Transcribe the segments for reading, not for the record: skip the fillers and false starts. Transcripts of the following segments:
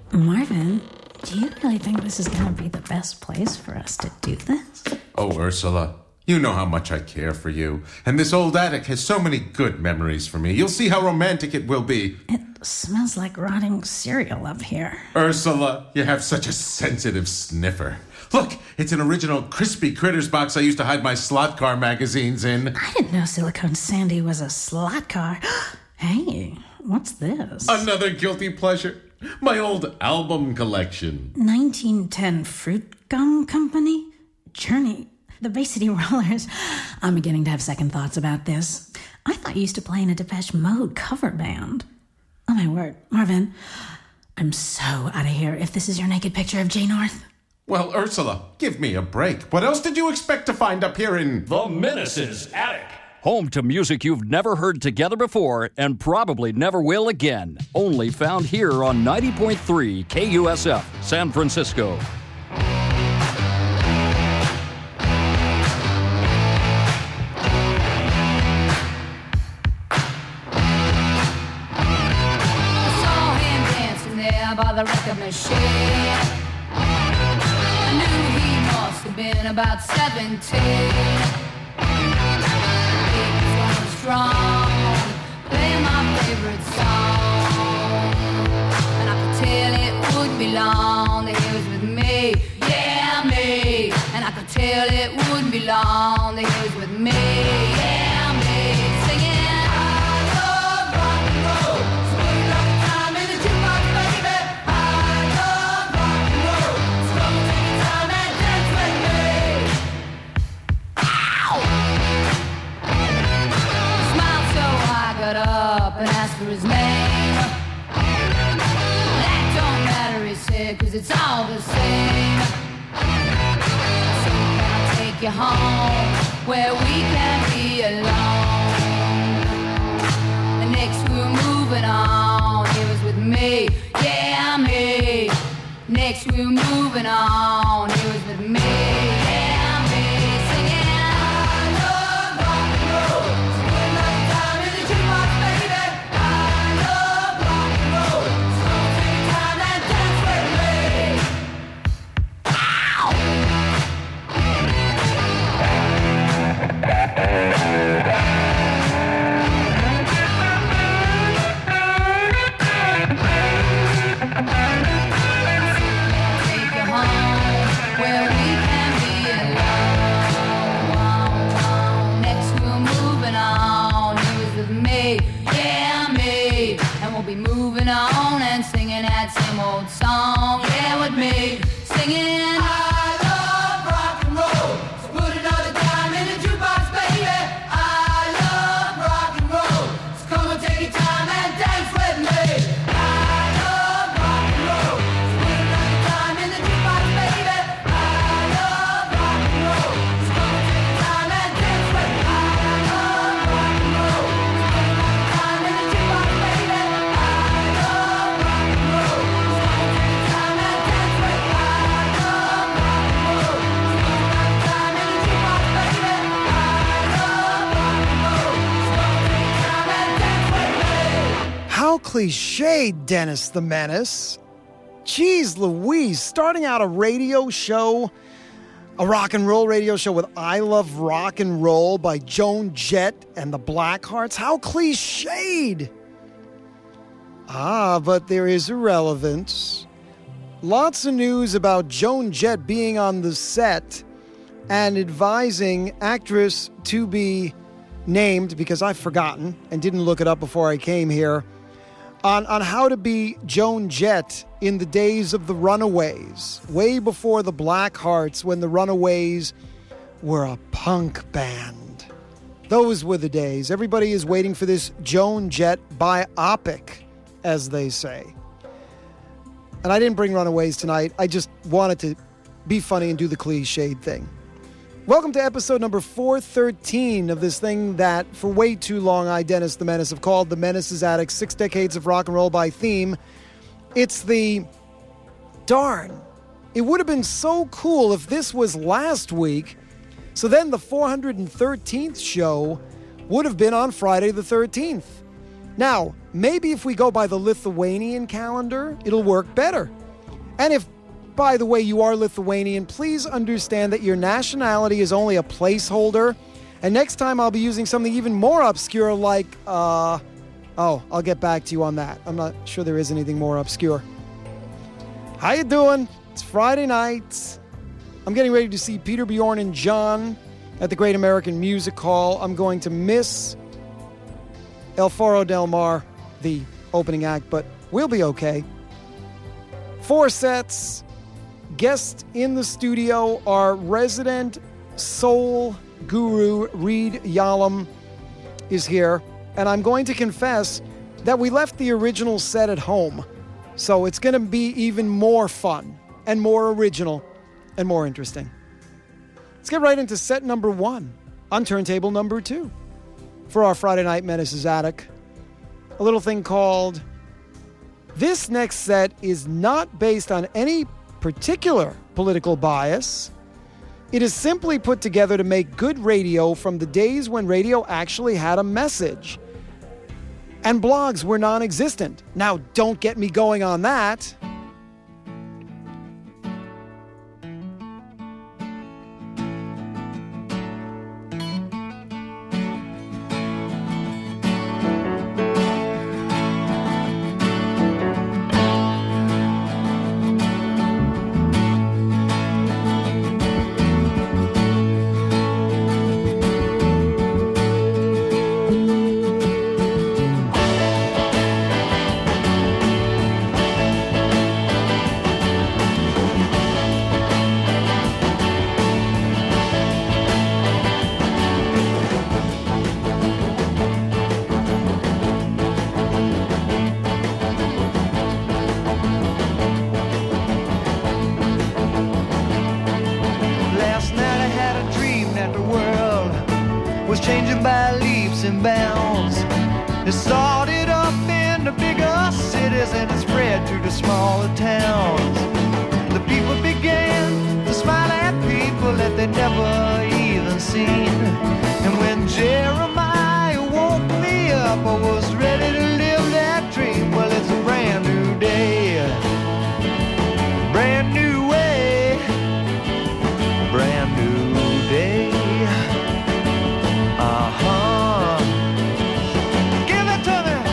Marvin, do you really think this is going to be the best place for us to do this? Oh, Ursula, you know how much I care for you. And this old attic has so many good memories for me. You'll see how romantic it will be. It smells like rotting cereal up here. Ursula, you have such a sensitive sniffer. Look, it's an original Crispy Critters box I used to hide my slot car magazines in. I didn't know Silicone Sandy was a slot car. Hey, what's this? Another guilty pleasure. My old album collection. 1910 Fruit Gum Company? Journey. The Bay City Rollers. I'm beginning to have second thoughts about this. I thought you used to play in a Depeche Mode cover band. Oh my word. Marvin, I'm so out of here if this is your naked picture of Jay North. Well, Ursula, give me a break. What else did you expect to find up here in The Menace's Attic? Home to music you've never heard together before and probably never will again. Only found here on 90.3 KUSF, San Francisco. By the record machine, I knew he must have been about 17. He was going strong, playing my favorite song, and I could tell it wouldn't be long that he was with me, yeah me. And I could tell it wouldn't be long that he was with me, yeah me, singing. Up and asked for his name. That don't matter, he said, 'cause it's all the same. So can I take you home where we can be alone? The next we were moving on, he was with me, yeah me. Next we were moving on, he was with me, yeah me, singing. On and singing that same old song, yeah, with me, singing. I love rock and roll, so put another dime in the jukebox, baby. I love rock and roll, so come and take your time and dance with me. I love rock and roll, so put another dime in the jukebox, baby. I love rock and roll, so come and take your time and dance with me. I love rock and roll, so put another dime in the jukebox, baby. How cliched, Dennis the Menace. Jeez Louise, starting out a radio show, a rock and roll radio show with I Love Rock and Roll by Joan Jett and the Blackhearts. How cliched. But there is a relevance. Lots of news about Joan Jett being on the set and advising actress to be named, because I've forgotten and didn't look it up before I came here, on how to be Joan Jett in the days of the Runaways, way before the Blackhearts, when the Runaways were a punk band. Those were the days. Everybody is waiting for this Joan Jett biopic, as they say. And I didn't bring Runaways tonight. I just wanted to be funny and do the cliched thing. Welcome to episode number 413 of this thing that for way too long I, Dennis the Menace, have called The Menace's Attic, 6 decades of rock and roll by theme. It's the, darn, it would have been so cool if this was last week, so then the 413th show would have been on Friday the 13th. Now, maybe if we go by the Lithuanian calendar, it'll work better. And if, by the way, you are Lithuanian, please understand that your nationality is only a placeholder. And next time I'll be using something even more obscure like, I'll get back to you on that. I'm not sure there is anything more obscure. How you doing? It's Friday night. I'm getting ready to see Peter, Bjorn, and John at the Great American Music Hall. I'm going to miss El Foro Del Mar, the opening act, but we'll be okay. 4 sets. Guests in the studio are resident soul guru Reed Yalom is here. And I'm going to confess that we left the original set at home. So it's going to be even more fun and more original and more interesting. Let's get right into set number 1 on turntable number 2 for our Friday Night Menaces Attic. A little thing called This Next Set is not based on any particular political bias. It is simply put together to make good radio from the days when radio actually had a message. And blogs were non-existent. Now, don't get me going on that. changing by leaps and bounds. It started up in the bigger cities and it spread to the smaller towns. The people began to smile at people that they'd never even seen. And when Jeremiah woke me up, I was ready to live that dream. Well, it's a brand new day, brand new way, brand new day. Give it to me.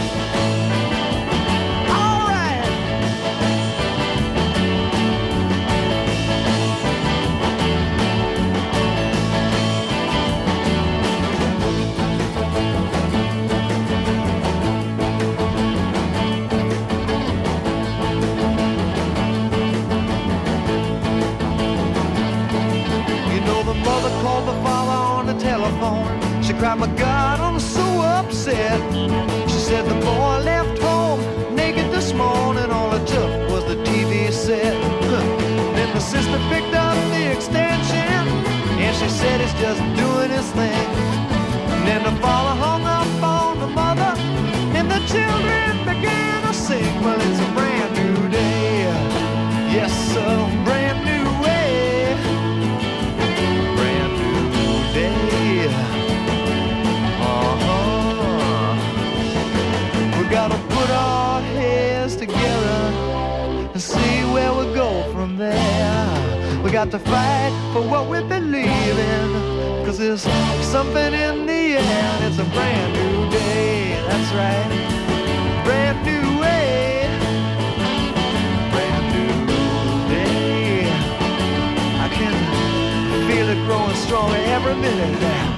All right. You know the mother called the father on the telephone. She cried, my God, I'm so upset. She said the boy left home naked this morning. All it took was the TV set. Then the sister picked up the extension and she said it's just doing its thing. And then the father hung up on the mother and the children began to sing. Well, it's a brand new day. Yes, a brand new way. Brand new day. We gotta put our heads together and see where we go from there. We got to fight for what we believe in, 'cause there's something in the air and it's a brand new day. That's right. Brand new way. Brand new day. I can feel it growing stronger every minute now.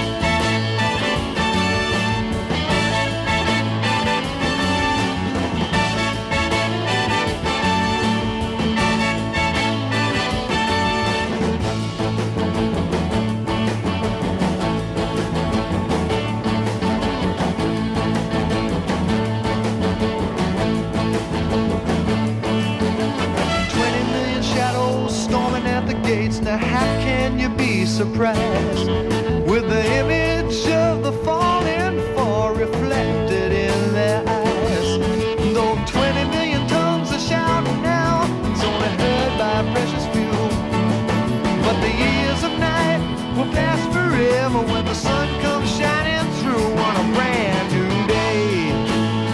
Now how can you be surprised with the image of the falling fall reflected in their eyes? Though 20 million tongues are shouting now, it's only heard by a precious few. But the years of night will pass forever when the sun comes shining through on a brand new day.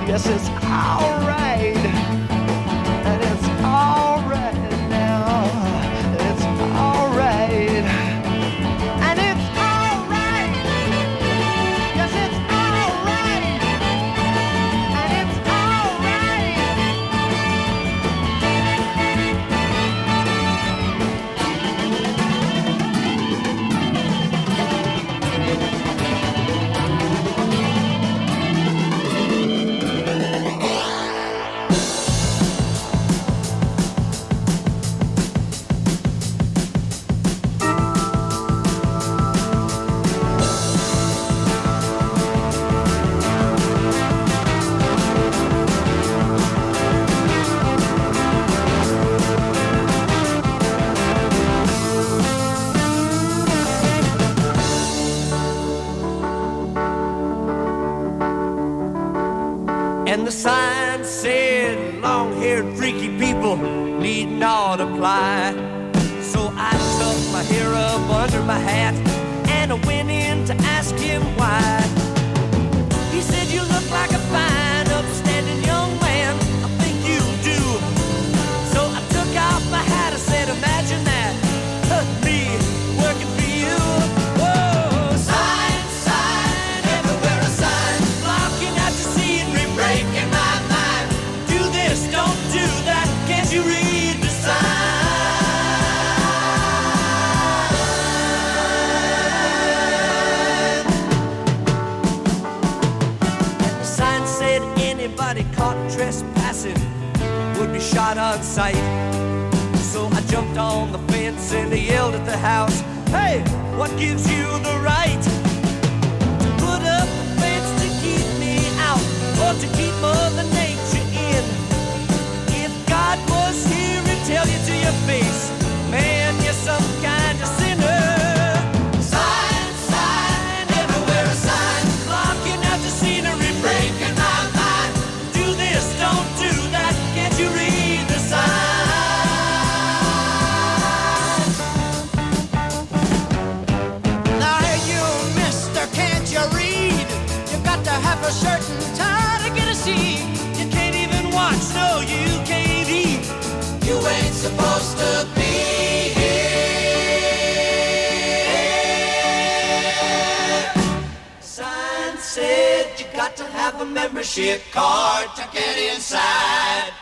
Yes, it's alright. And it's alright now. It's alright. And it's alright. Yes, it's alright. And it's alright. And the sign said, long-haired freaky people need not apply. So I tucked my hair up under my hat and I went in to ask him why. He said, you look like a fine, upstanding young man. I think you do. So I took off my hat. I said, imagine that, me working for you. Whoa, sign, sign, everywhere a sign, blocking out the scenery, breaking my mind. Do this, don't do that. Can't you read the sign? The sign said anybody caught trespassing would be shot on sight. So I jumped on the fence and I yelled at the house, hey, what gives you the right to put up a fence to keep me out or to keep Mother Nature in? If God was here, he'd tell you to your face, man, you're some kind of sinner. Sign, sign, everywhere a sign, blocking out the scenery, breaking my mind. Do this, don't do that, can't you read the sign? Now hey you, mister, can't you read? You got to have a certain time to get a seat. You can't even watch, no, you can't eat. You ain't supposed to be here. Sign said you got to have a membership card to get inside.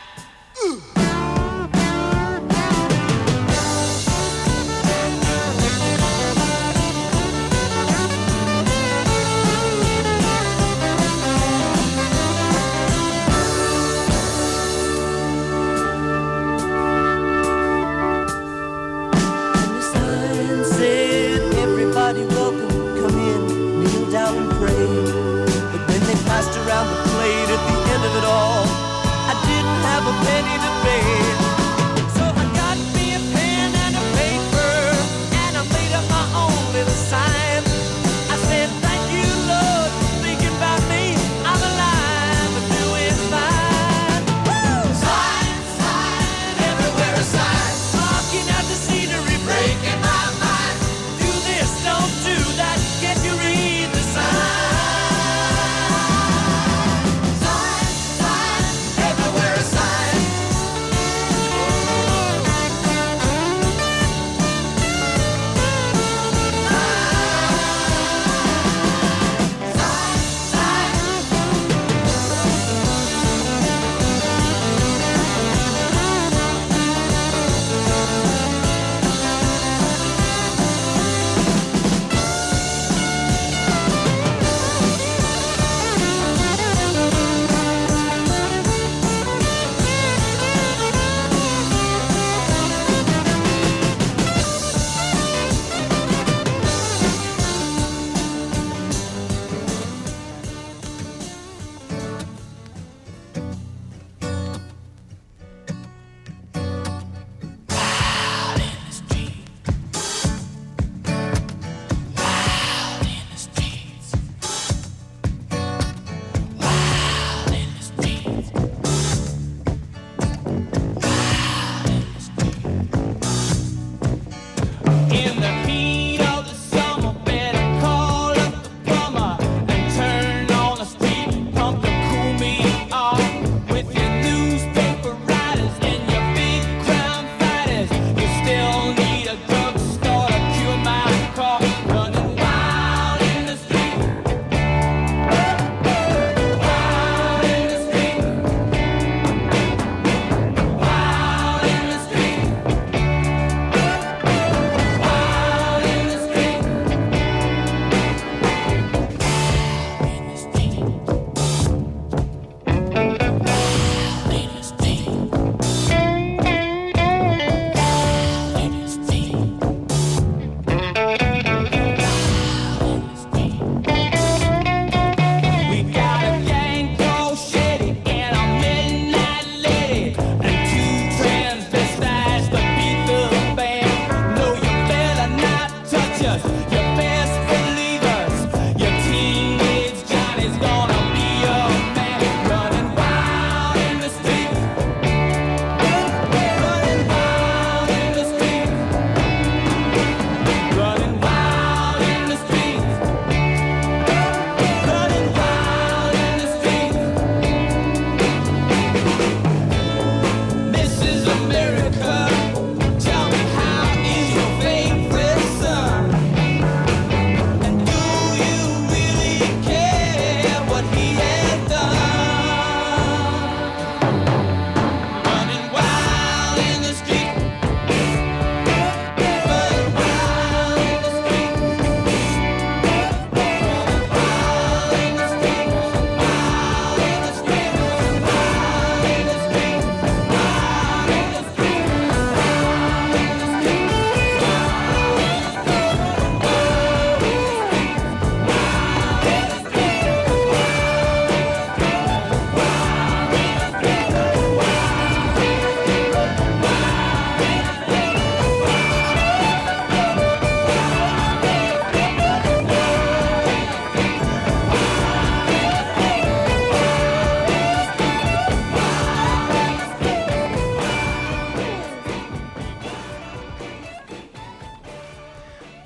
And the sign said, everybody welcome, come in, kneel down and pray. But when they passed around the plate at the end of it all, I didn't have a penny to pay.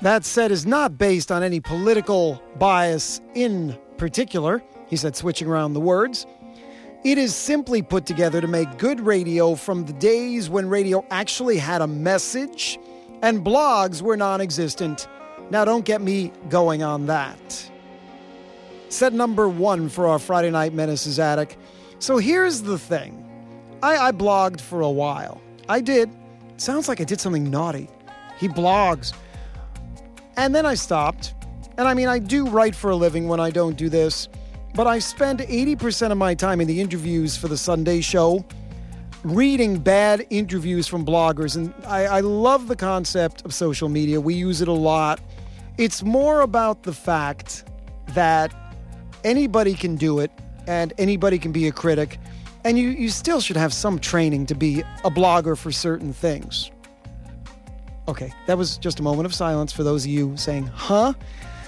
That said, is not based on any political bias in particular. He said, switching around the words. It is simply put together to make good radio from the days when radio actually had a message and blogs were non-existent. Now, don't get me going on that. Set number 1 for our Friday Night Menaces Attic. So here's the thing. I blogged for a while. I did. It sounds like I did something naughty. He blogs. And then I stopped. And I mean, I do write for a living when I don't do this. But I spend 80% of my time in the interviews for the Sunday show reading bad interviews from bloggers. And I love the concept of social media. We use it a lot. It's more about the fact that anybody can do it and anybody can be a critic. And you still should have some training to be a blogger for certain things. Okay, that was just a moment of silence for those of you saying, huh?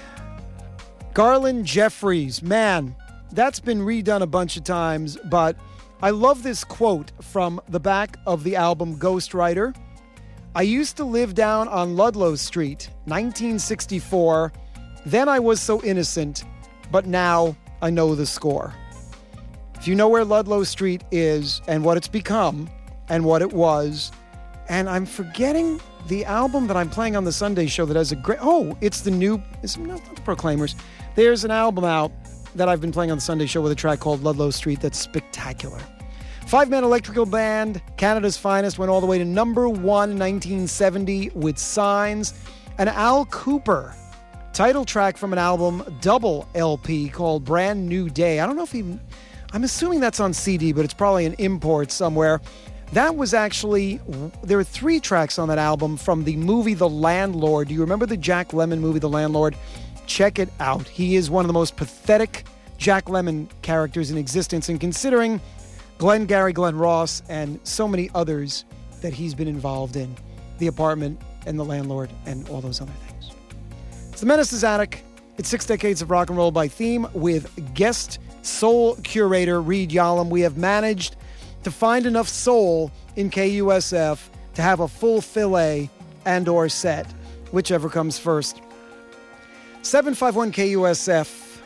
Garland Jeffries, man, that's been redone a bunch of times, but I love this quote from the back of the album Ghostwriter. I used to live down on Ludlow Street, 1964. Then I was so innocent, but now I know the score. If you know where Ludlow Street is and what it's become and what it was, and I'm forgetting the album that I'm playing on the Sunday show that has a great... Oh, it's the new... It's not the Proclaimers. There's an album out that I've been playing on the Sunday show with a track called Ludlow Street that's spectacular. 5-man electrical band, Canada's finest, went all the way to number 1 in 1970 with Signs. And Al Cooper, title track from an album, double LP called Brand New Day. I don't know if he... I'm assuming that's on CD, but it's probably an import somewhere. That was actually... There were 3 tracks on that album from the movie The Landlord. Do you remember the Jack Lemmon movie The Landlord? Check it out. He is one of the most pathetic Jack Lemmon characters in existence, and considering Glengarry Glen Ross and so many others that he's been involved in, The Apartment and The Landlord and all those other things. It's the Menaces Attic. It's 6 decades of rock and roll by theme with guest soul curator Reed Yalom. We have managed to find enough soul in KUSF to have a full fillet and or set, whichever comes first. 751 KUSF,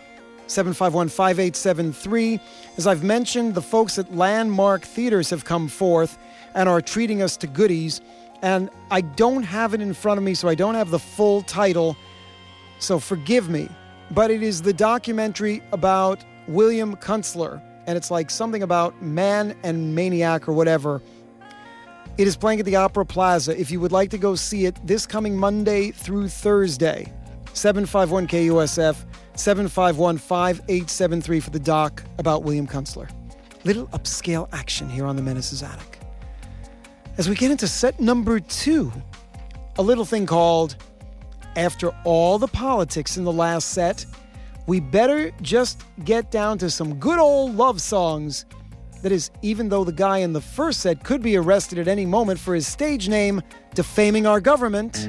751-5873. As I've mentioned, the folks at Landmark Theaters have come forth and are treating us to goodies. And I don't have it in front of me, so I don't have the full title. So forgive me. But it is the documentary about William Kunstler. And it's like something about Man and Maniac or whatever. It is playing at the Opera Plaza. If you would like to go see it this coming Monday through Thursday, 751 KUSF, 751-5873 for the doc about William Kunstler. Little upscale action here on the Menaces Attic. As we get into set number 2, a little thing called After All the Politics in the Last Set, we better just get down to some good old love songs. That is, even though the guy in the first set could be arrested at any moment for his stage name defaming our government.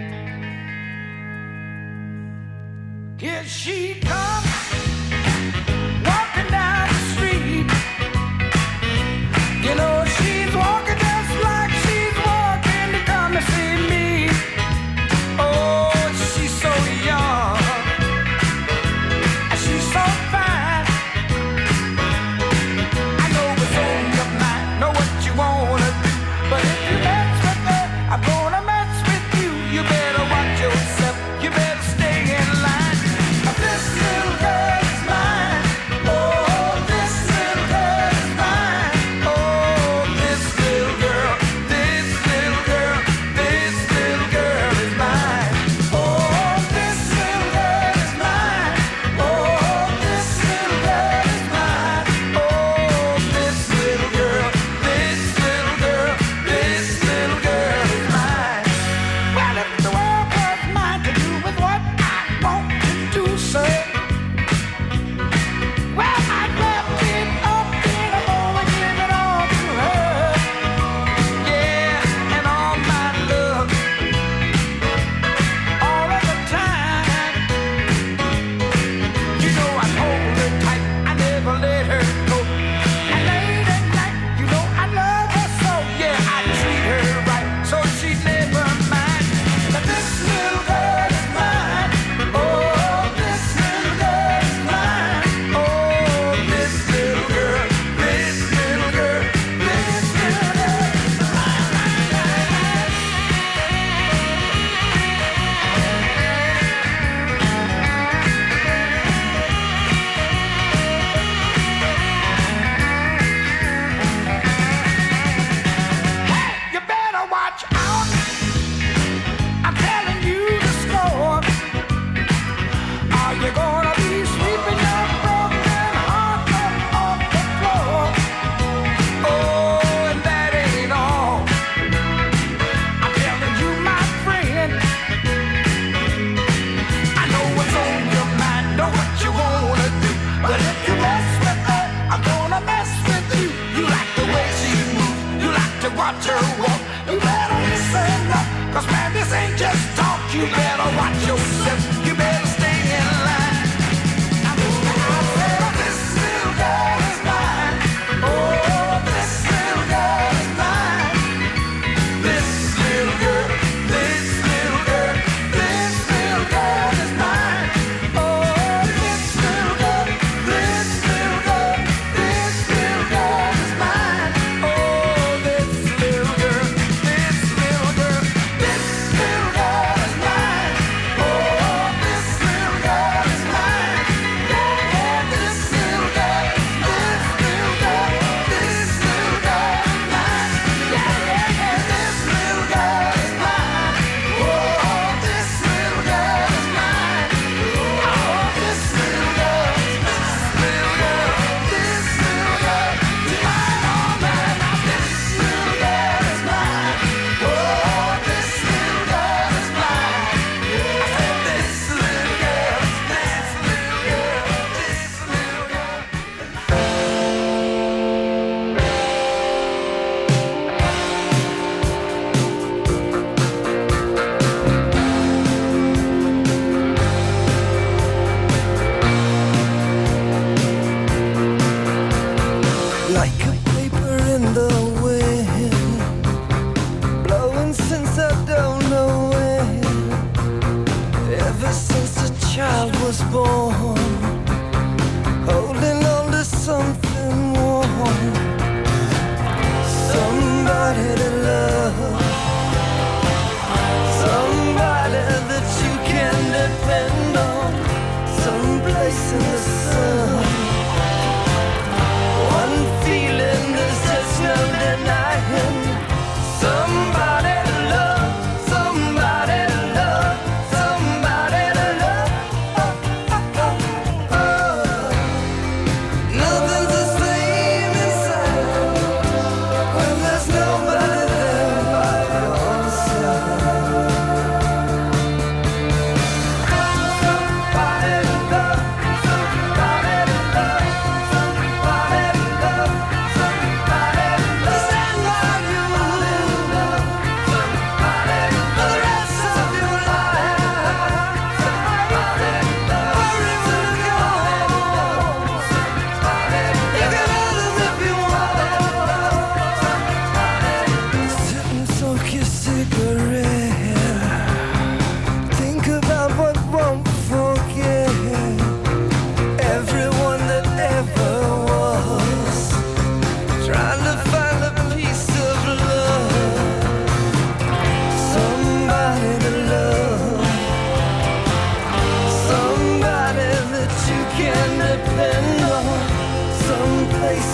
Here she comes, walking down the street. You know she's walking just like she's walking to come to see me. Oh, she's so young, and she's so fine. I know what's on your mind, know what you wanna do. But if you mess with her, I'm gonna mess with you. You better watch yourself, you better stay in line. This little girl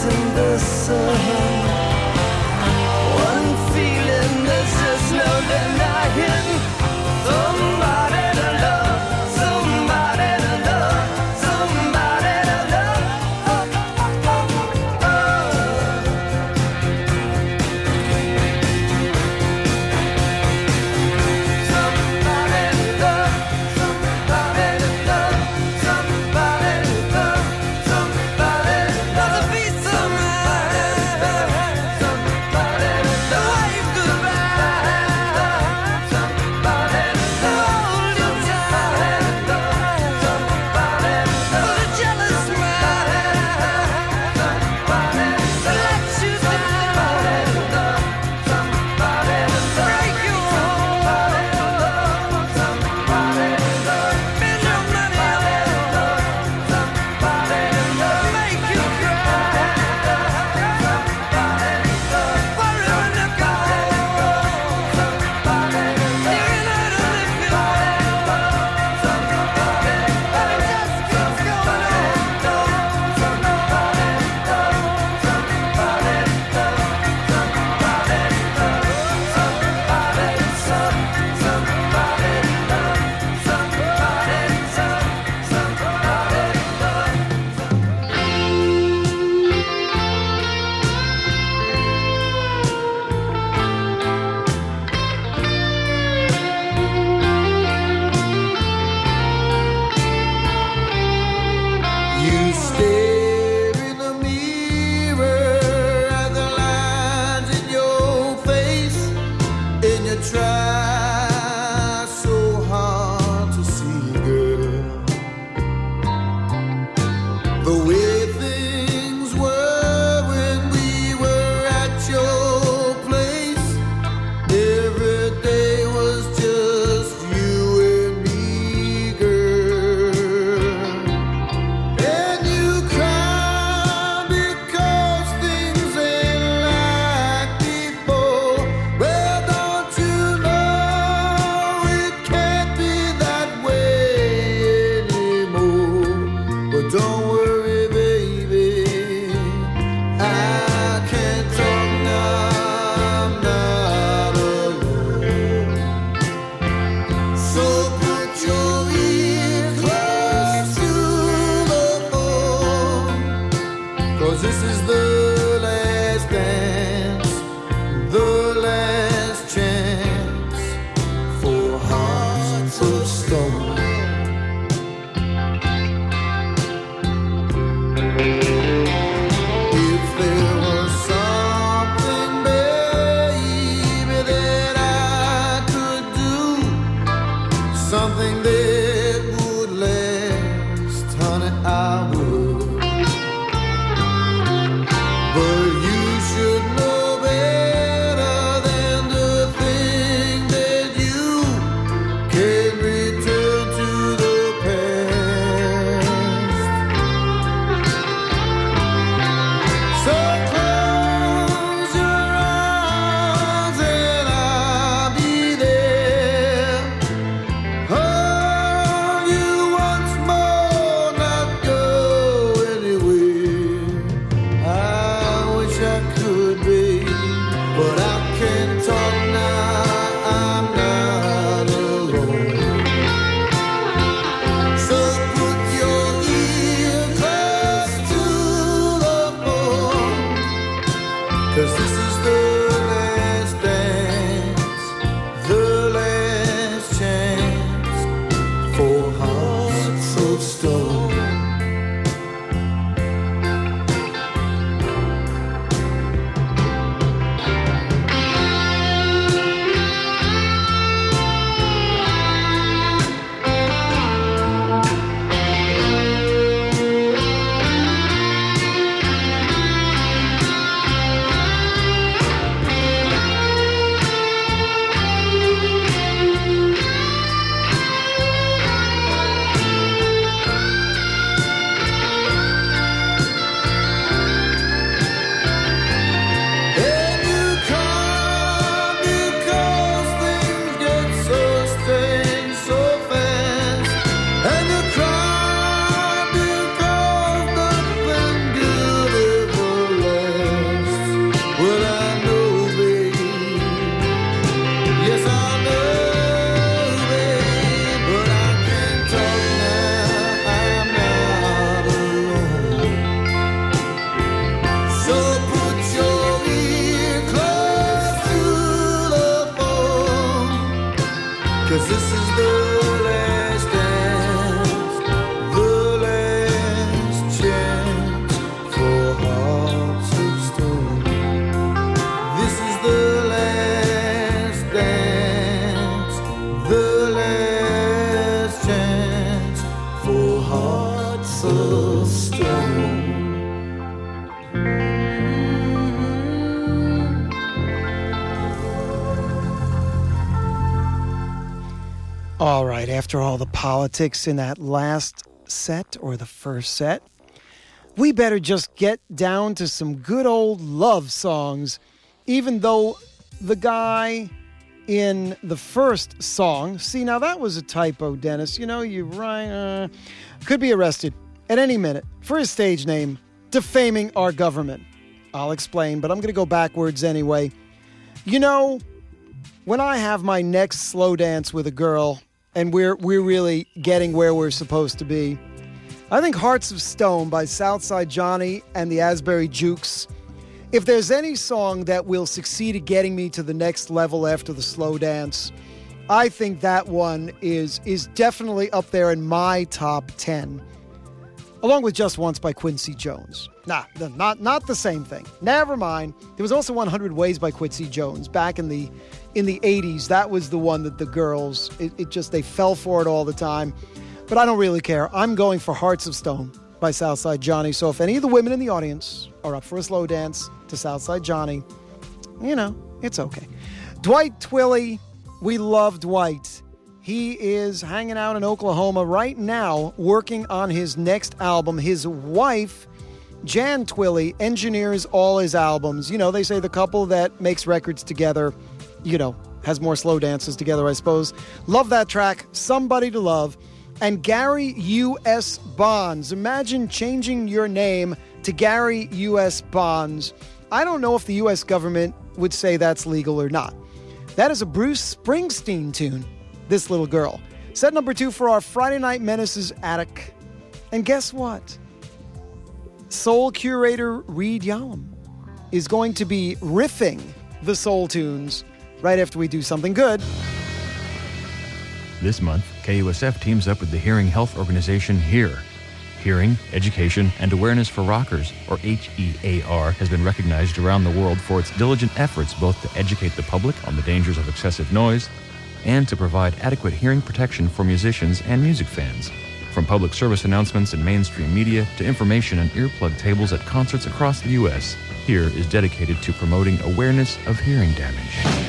in the sun. One feeling there's just no denying. Somebody to love, somebody to love, somebody to love. Somebody to love, somebody to love, somebody to love, somebody to love. To be somebody to love, somebody to love. Wave goodbye, somebody to love, hold you tight, somebody to love. For the jealous mind, somebody to let you down, somebody to break your heart, somebody to spend your money on, somebody to make you cry, somebody to worry when they're gone, somebody to you're not to live your life, somebody but it just keeps going on, somebody you stare in the mirror at the lines in your face, and you try so hard to see, girl, the way things were when we were at your place. Every day was just you and me, girl. And you cry because things ain't like before. Well, don't you know it can't be that way anymore? But don't worry, baby, I can't talk now, I'm not alone. So put your ear close to the phone, 'cause this is the last dance, the last chance for hearts of stone. If there was something, baby, that I could do, something that would last, honey, I would. But you should know better than to think that you can return to the past. this is the last dance, the last chance for hearts of stone. This is the last dance, the last chance for hearts of stone. All right, after all the politics in that last set or the first set, we better just get down to some good old love songs, even though the guy in the first song, see, now that was a typo, Dennis. You know, you could be arrested at any minute for his stage name, defaming our government. I'll explain, but I'm going to go backwards anyway. You know, when I have my next slow dance with a girl and we're really getting where we're supposed to be, I think Hearts of Stone by Southside Johnny and the Asbury Jukes. If there's any song that will succeed at getting me to the next level after the slow dance, I think that one is definitely up there in my top 10. Along with Just Once by Quincy Jones. Nah, not the same thing. Never mind. There was also 100 Ways by Quincy Jones back in the 80s. That was the one that the girls, they fell for it all the time. But I don't really care. I'm going for Hearts of Stone by Southside Johnny. So if any of the women in the audience are up for a slow dance to Southside Johnny, you know, it's okay. Dwight Twilley, we love Dwight. He is hanging out in Oklahoma right now working on his next album. His wife, Jan Twilley, engineers all his albums. You know, they say the couple that makes records together, you know, has more slow dances together, I suppose. Love that track, Somebody to Love. And Gary U.S. Bonds. Imagine changing your name to Gary U.S. Bonds. I don't know if the U.S. government would say that's legal or not. That is a Bruce Springsteen tune, This Little Girl. Set number 2 for our Friday Night Menaces Attic. And guess what? Soul curator Reed Yalom is going to be riffing the soul tunes right after we do something good. This month, KUSF teams up with the Hearing Health Organization HEAR. Hearing, Education, and Awareness for Rockers, or HEAR, has been recognized around the world for its diligent efforts both to educate the public on the dangers of excessive noise and to provide adequate hearing protection for musicians and music fans. From public service announcements in mainstream media to information on earplug tables at concerts across the U.S., HEAR is dedicated to promoting awareness of hearing damage.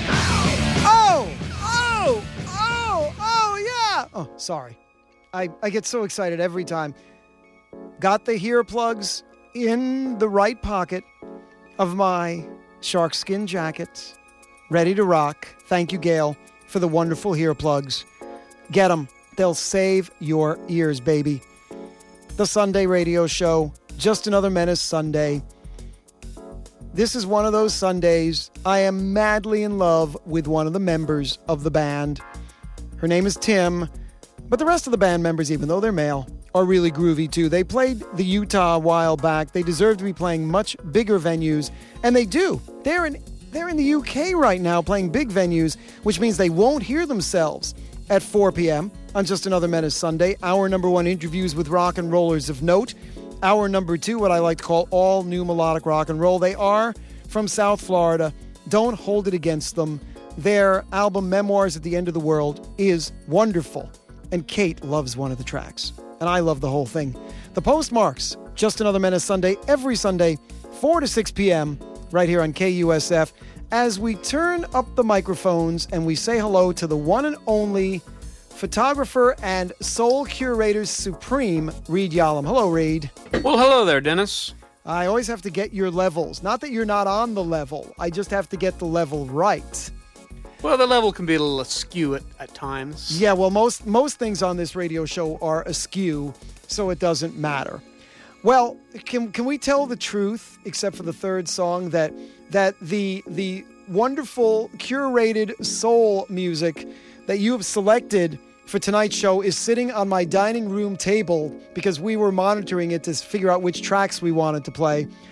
Oh, sorry. I get so excited every time. Got the HEAR plugs in the right pocket of my shark skin jacket. Ready to rock. Thank you, Gail, for the wonderful HEAR plugs. Get them. They'll save your ears, baby. The Sunday radio show. Just Another Menace Sunday. This is one of those Sundays I am madly in love with one of the members of the band. Her name is Tim, but the rest of the band members, even though they're male, are really groovy too. They played the Utah a while back. They deserve to be playing much bigger venues, and they do. They're in the UK right now playing big venues, which means they won't hear themselves at 4 p.m. on Just Another Menace Sunday. Hour number 1, interviews with rock and rollers of note. Hour number 2, what I like to call all new melodic rock and roll. They are from South Florida. Don't hold it against them. Their album, Memoirs at the End of the World, is wonderful. And Kate loves one of the tracks. And I love the whole thing. The Postmarks, Just Another Menace Sunday, every Sunday, 4 to 6 p.m., right here on KUSF, as we turn up the microphones and we say hello to the one and only photographer and soul curator supreme, Reed Yalom. Hello, Reed. Well, hello there, Dennis. I always have to get your levels. Not that you're not on the level. I just have to get the level right. Well, the level can be a little askew at times. Yeah, well, most things on this radio show are askew, so it doesn't matter. Well, can we tell the truth, except for the third song, that the wonderful curated soul music that you have selected for tonight's show is sitting on my dining room table because we were monitoring it to figure out which tracks we wanted to play.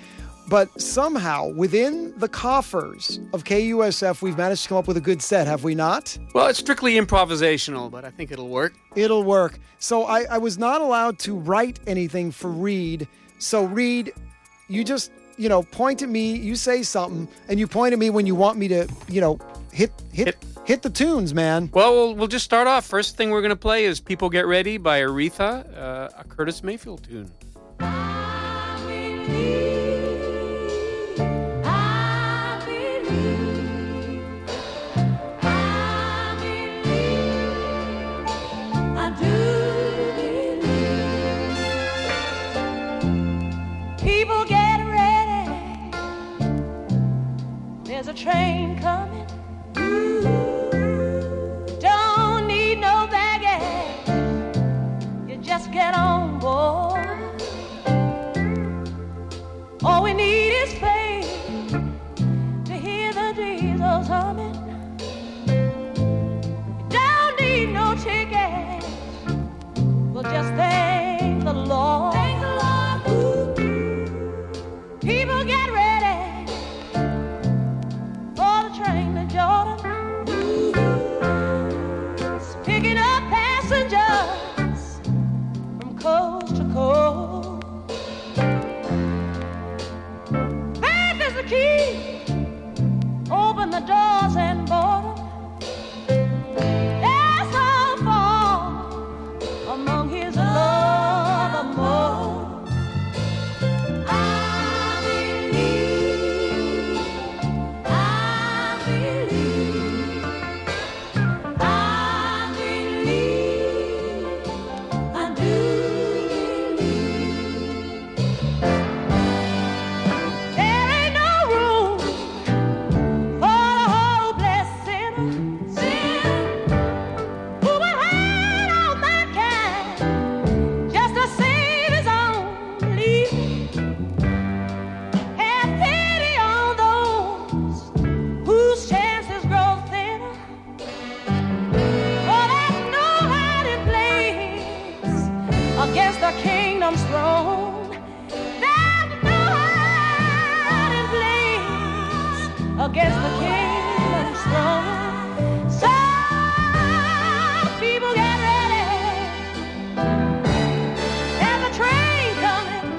But somehow, within the coffers of KUSF, we've managed to come up with a good set, have we not? Well, it's strictly improvisational, but I think it'll work. It'll work. So I was not allowed to write anything for Reed. So Reed, you just, point at me, you say something, and you point at me when you want me to, hit the tunes, man. Well, we'll just start off. First thing we're going to play is People Get Ready by Aretha, a Curtis Mayfield tune. People get ready. There's a train coming. Don't need no baggage. You just get on board. All we need is faith to hear the diesels humming. Don't need no tickets. We'll just thank the Lord. Thank the Lord. People get ready for the train to Jordan. It's picking up passengers from coast to coast. Faith is the key. Open the doors and board them. There's so far among his love more. Against the kingdom's throne, there's no hiding place. Against the kingdom's throne, so people get ready. There's a train coming.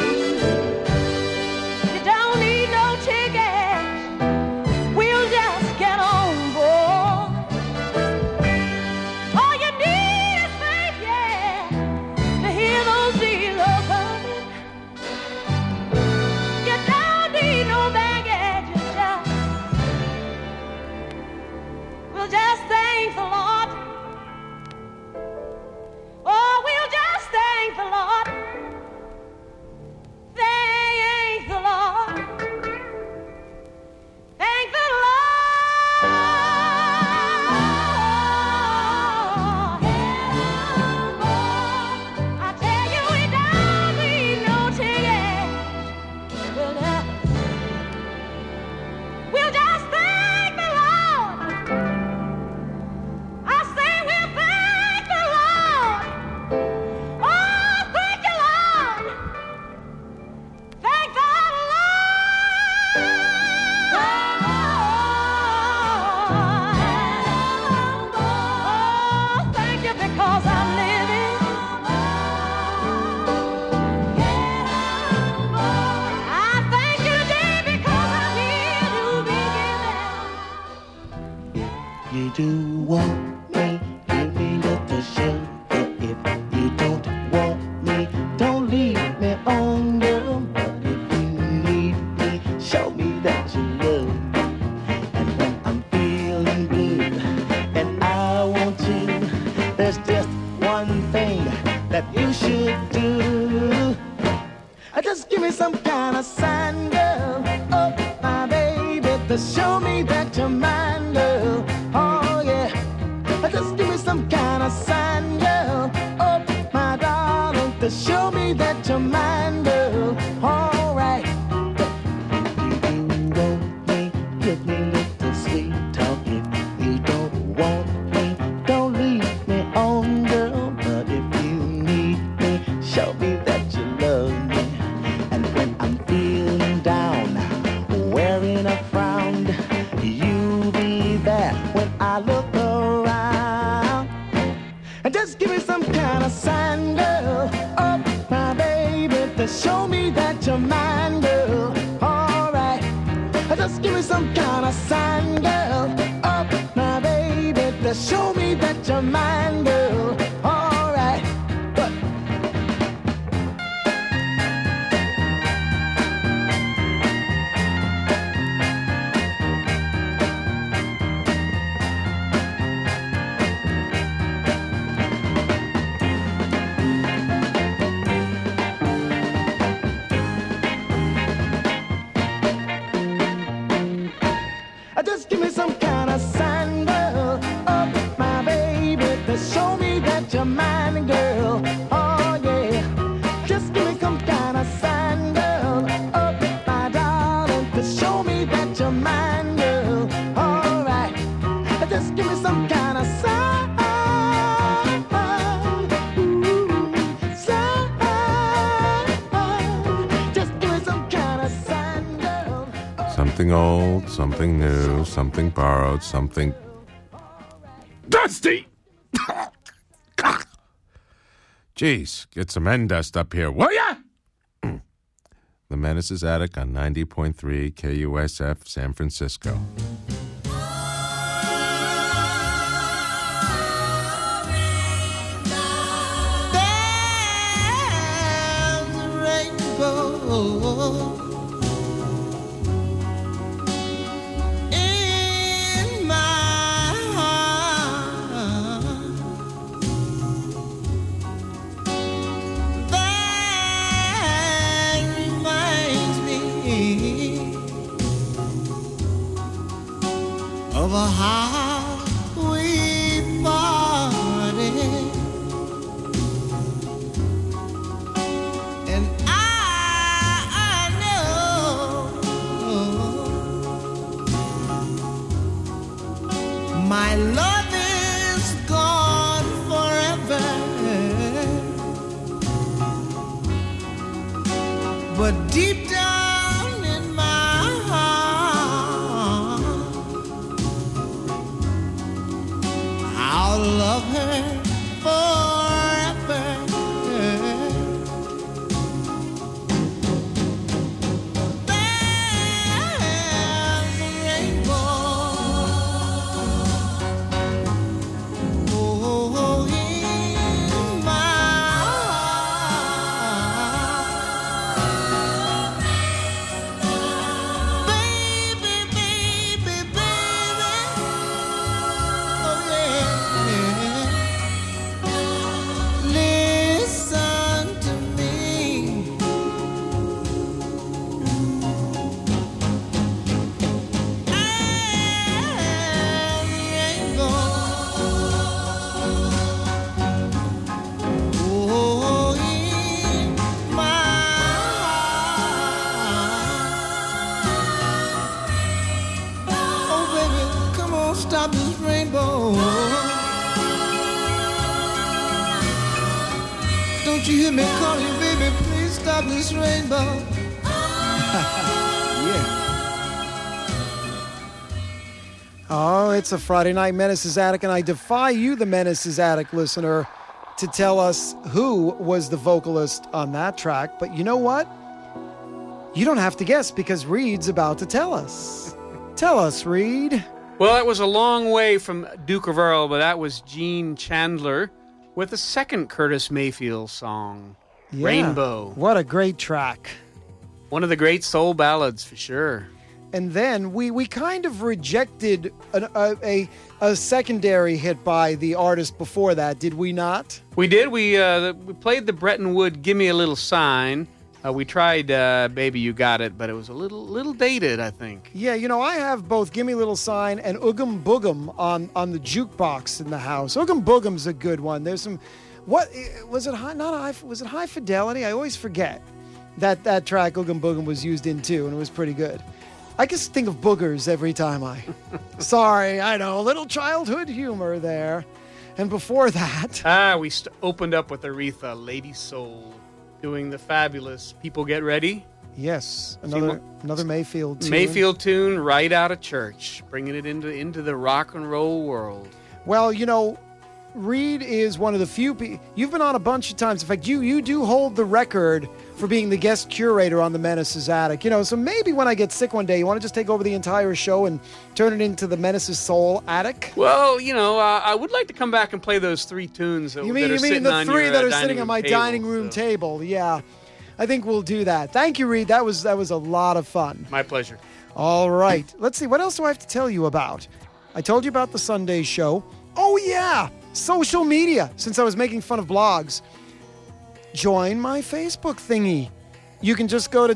You don't need no ticket. We'll just get on board. All you need is faith, yeah. Hear those diesels coming. You don't need no baggage. We'll just thank the Lord. Oh, we'll just thank the Lord. Thank the Lord. Thank the Lord. do want me, give me little sugar. If you don't want me, don't leave me on, girl. But if you need me, show me that you love me. And when I'm feeling blue and I want you, there's just one thing that you should do. Just give me some kind of sign, girl. Oh, my baby, to show me that you're mine, girl. Oh, yeah. Just give me some kind of sign, girl. Oh, my darling, to show me that you're mine, girl. All right. If you want me, give me little sweet talk. If you don't want me, don't leave me on, girl. But if you need me, show me that you love me. And when I'm feeling down mind, girl. All right, just give me some kind of sign, girl. Oh, my baby, to show me that you're mine, girl. All right, but just give me some kind of sign, girl. Oh, my baby, to show me that you're mine, girl. Oh, yeah. Just give me some kind of sign, girl. Oh, my darling, to show me that you're mine, girl. All right. Just give me some kind of sign. Ooh, sign. Just give me some kind of sign, girl. Something old, something new, something borrowed, something dusty. Jeez, get some end dust up here, will ya? The Menace's Attic on 90.3 KUSF San Francisco. There's a rainbow in my heart that reminds me of how we parted. And I know my love is gone forever, but deep down in my heart, I'll love her forever. There's a rainbow, oh, in my heart. Baby, baby, baby, oh yeah. Listen to me. Oh, in my heart. Oh, baby, come on, stop this rainbow. Don't you hear me calling, baby? Please stop this rainbow. Yeah. Oh, it's a Friday Night Menace's Attic, and I defy you, the Menace's Attic listener, to tell us who was the vocalist on that track. But you know what? You don't have to guess because Reed's about to tell us. Tell us, Reed. Well, that was a long way from Duke of Earl, but that was Gene Chandler with a second Curtis Mayfield song, Yeah. Rainbow. What a great track. One of the great soul ballads, for sure. And then we kind of rejected a secondary hit by the artist before that, did we not? We did. We played the Bretton Wood "Give Me a Little Sign." We tried "Baby You Got It," but it was a little dated, I think. Yeah, you know, I have both "Gimme a Little Sign" and "Oogum Boogum" on the jukebox in the house. "Oogum Boogum's a good one. There's some, what was it? Was it High Fidelity? I always forget that track "Oogum Boogum" was used in too, and it was pretty good. I just think of boogers every time I. Sorry, I know, a little childhood humor there. And before that, we opened up with Aretha, Lady Soul, doing the fabulous "People Get Ready." Yes, another Mayfield tune. Mayfield tune right out of church, bringing it into the rock and roll world. Well, you know, Reed is one of the few people. You've been on a bunch of times. In fact, you do hold the record for being the guest curator on the Menace's Attic. So maybe when I get sick one day, you want to just take over the entire show and turn it into the Menace's Soul Attic? Well, I would like to come back and play those 3 tunes that, You that mean are sitting the on 3 your, that are dining sitting on room my table, dining room so. table? Yeah, I think we'll do that. Thank you, Reed. That was a lot of fun. My pleasure. All right. Let's see. What else do I have to tell you about? I told you about the Sunday show. Oh, yeah. Social media. Since I was making fun of blogs, join my Facebook thingy. You can just go to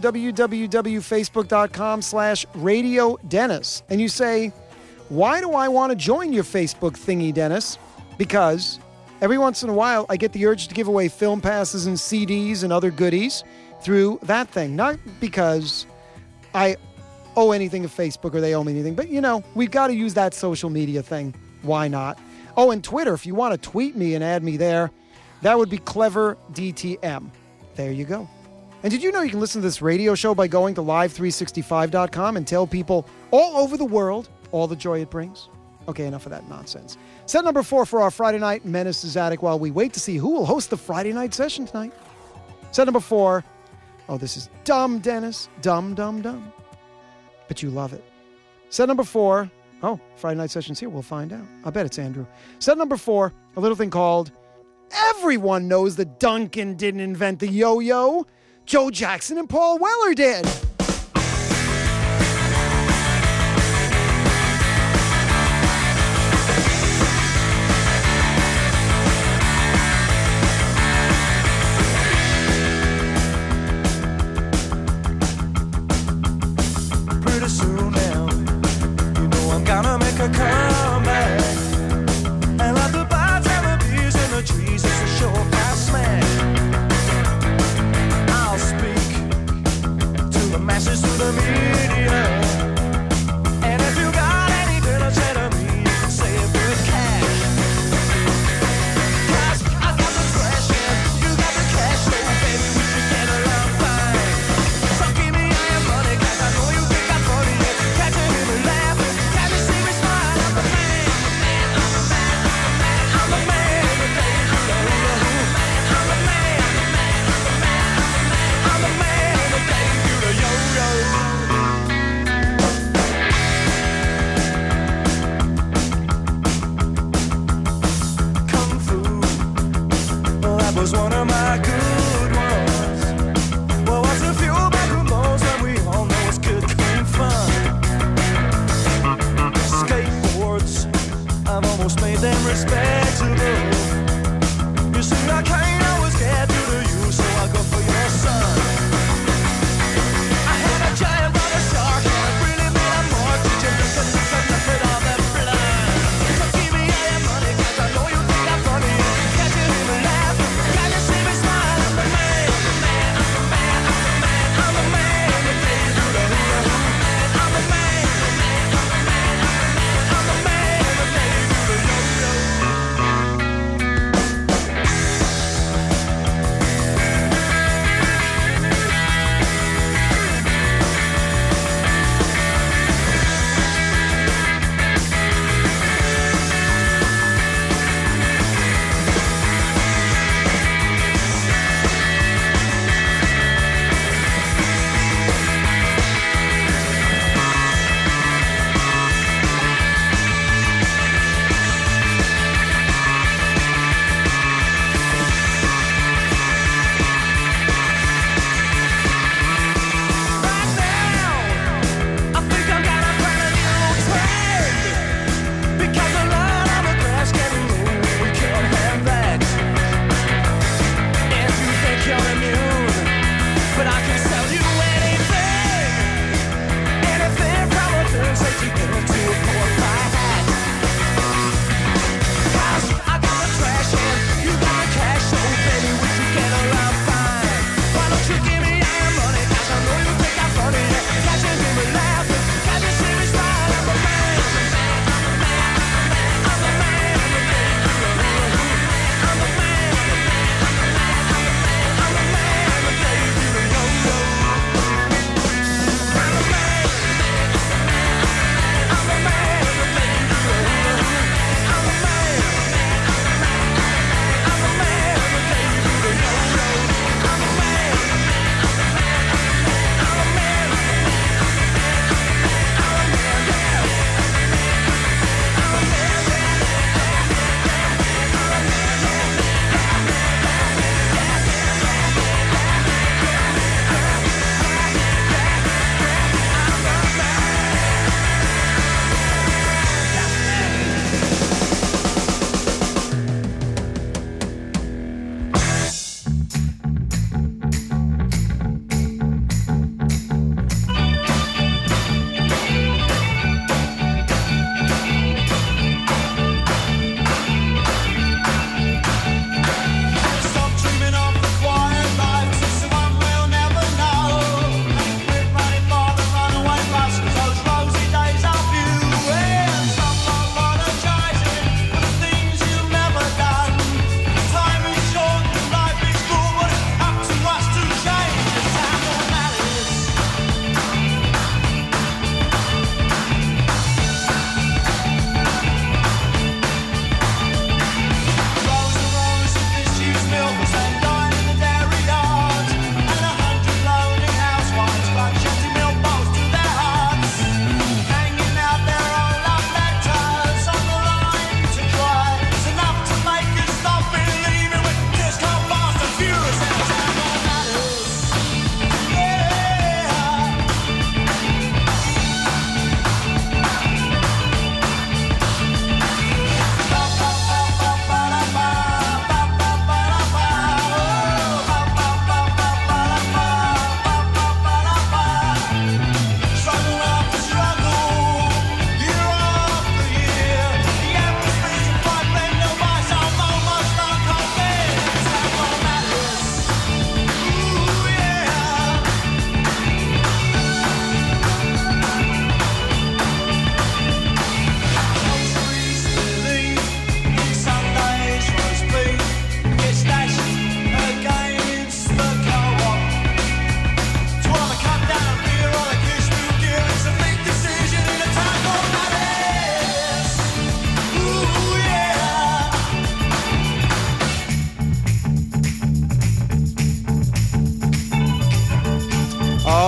www.facebook.com/Radio Dennis. And you say, why do I want to join your Facebook thingy, Dennis? Because every once in a while, I get the urge to give away film passes and CDs and other goodies through that thing. Not because I owe anything to Facebook or they owe me anything, but we've got to use that social media thing. Why not? Oh, and Twitter, if you want to tweet me and add me there, that would be Clever DTM. There you go. And did you know you can listen to this radio show by going to live365.com and tell people all over the world all the joy it brings? Okay, enough of that nonsense. Set number 4 for our Friday night Menace's Attic while we wait to see who will host the Friday night session tonight. Set number 4. Oh, this is dumb, Dennis. Dumb, dumb, dumb. But you love it. Set number 4. Oh, Friday night session's here. We'll find out. I bet it's Andrew. Set number 4, a little thing called Everyone Knows That Duncan Didn't Invent the Yo-Yo. Joe Jackson and Paul Weller did. Pretty soon now, I'm gonna make a comeback. And like the birds and the bees in the trees, it's a sure fast smash. I'll speak to the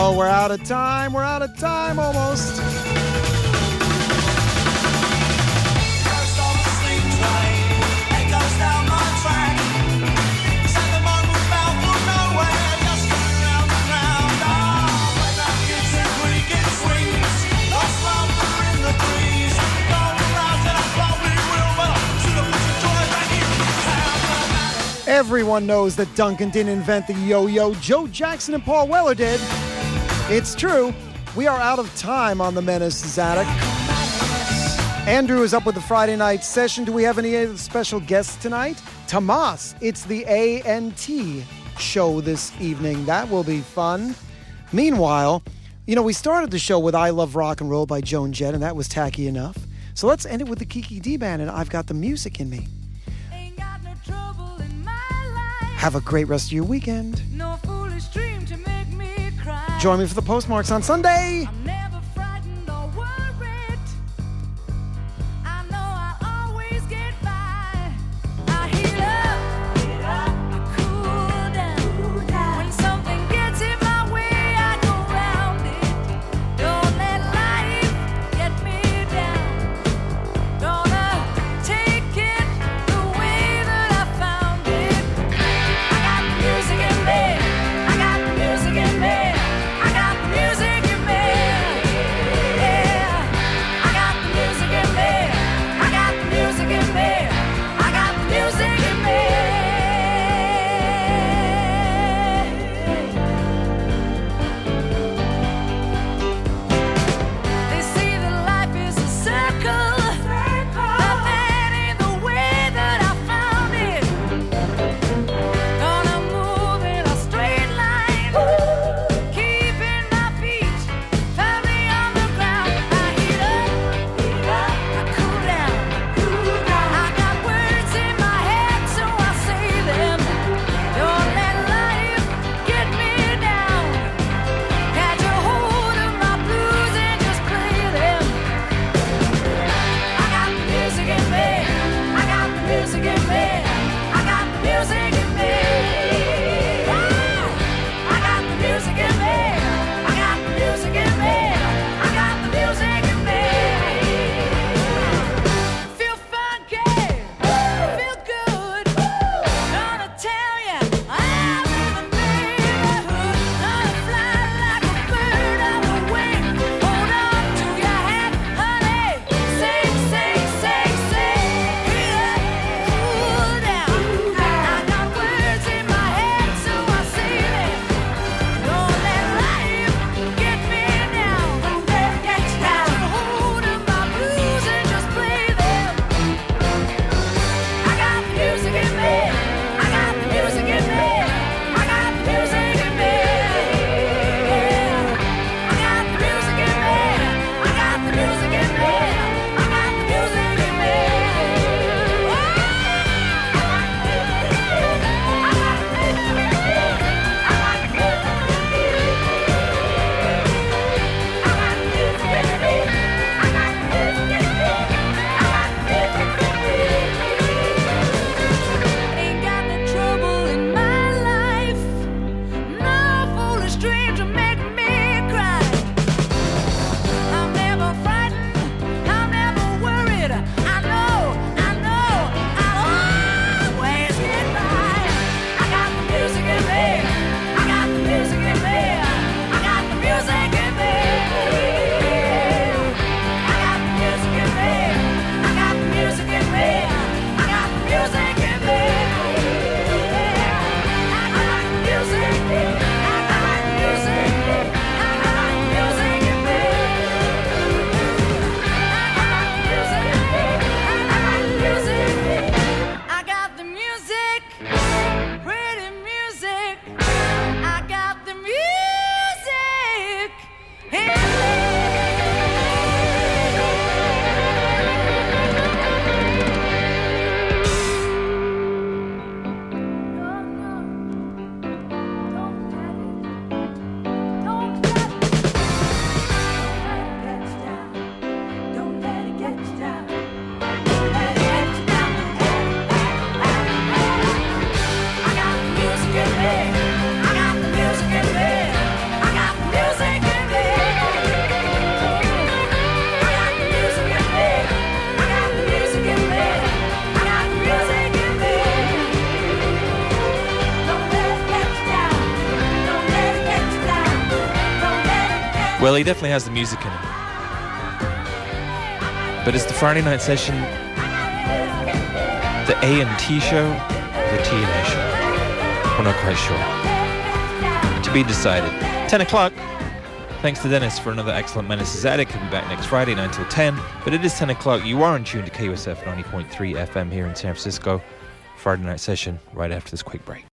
Oh, we're out of time. We're out of time almost. Everyone knows that Duncan didn't invent the yo-yo. Joe Jackson and Paul Weller did. It's true. We are out of time on the Menace's Attic. Andrew is up with the Friday night session. Do we have any special guests tonight? Tomas, it's the A&T show this evening. That will be fun. Meanwhile, we started the show with I Love Rock and Roll by Joan Jett, and that was tacky enough. So let's end it with the Kiki D Band and I've Got the Music in Me. Have a great rest of your weekend. No foolish dream to make me cry. Join me for the Postmarks on Sunday. I'm never frightened or worried. I know I'll always get by. I heat up, I cool down. When something gets in my way, I go round it. Don't let life get me down. Gonna take it the way that I found it. I got music in me. I got music in me. I got music in me. Well, he definitely has the music in him. But is the Friday night session the A&T show or the TNA show? We're not quite sure. To be decided. 10 o'clock. Thanks to Dennis for another excellent Menace's Attic. He'll be back next Friday, 9 till 10. But it is 10 o'clock. You are in tune to KUSF 90.3 FM here in San Francisco. Friday night session right after this quick break.